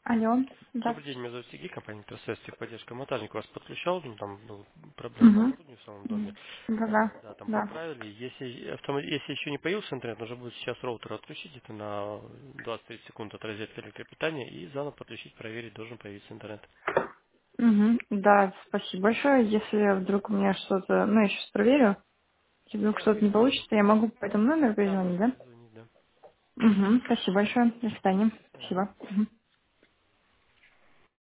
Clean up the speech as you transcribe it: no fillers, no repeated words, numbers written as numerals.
Алло, Добрый день, здравствуйте. меня зовут Сергей, компания Интерсес, техподдержка. Монтажник вас подключал, ну, там была проблема по Угу. оборудованию в самом доме. Да-да, Да, там да. поправили. Если еще не появился интернет, нужно будет сейчас роутер отключить, это на 20-30 секунд от розетки электропитания, и заново подключить, проверить, должен появиться интернет. Угу. Да, спасибо большое. Если вдруг у меня что-то, ну, я сейчас проверю, если вдруг Да, что-то не звоните. получится, я могу по этому номеру Да, перезвонить, можете да? позвонить, да. Угу. Спасибо большое. До свидания. До свидания. Спасибо. Мгм.